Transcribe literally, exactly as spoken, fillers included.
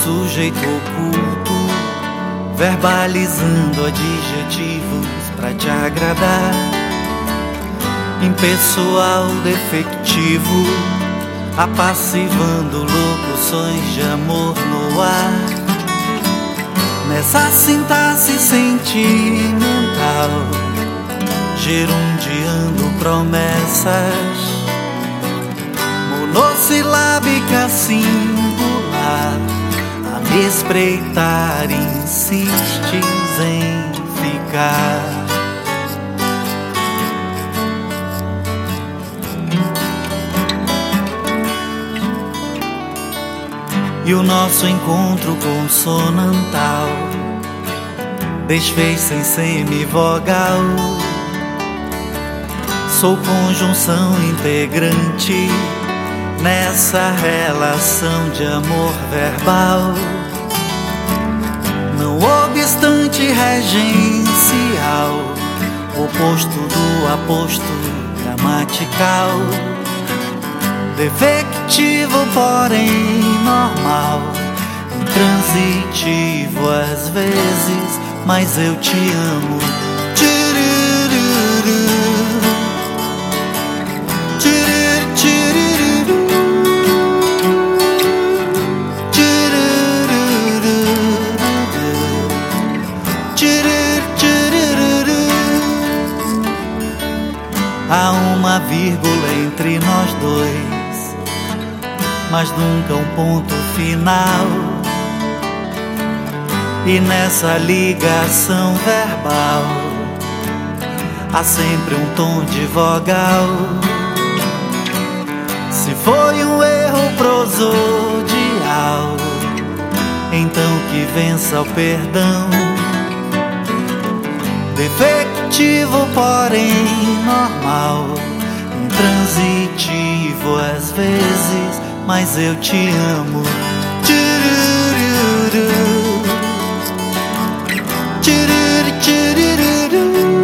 sujeito oculto, verbalizando adjetivos pra te agradar. Impessoal defectivo, apassivando locuções de amor no ar. Nessa sintaxe sentimental, gerundiando promessas, monossilábica singular, a me espreitar insistes em ficar. E o nosso encontro consonantal desfez-se em semivogal. Sou conjunção integrante nessa relação de amor verbal. Não obstante regencial, oposto do aposto gramatical. Defectivo, porém normal, intransitivo às vezes, mas eu te amo. Tchurururu, tchururu, tchururu, tchururu, tchururu. Há uma vírgula entre nós dois, mas nunca um ponto final. E nessa ligação verbal há sempre um tom de vogal. Se foi um erro prosodial, então que vença o perdão. Defectivo, porém normal, intransitivo às vezes, mas eu te amo. Tchurururu, tchururu, tchururu.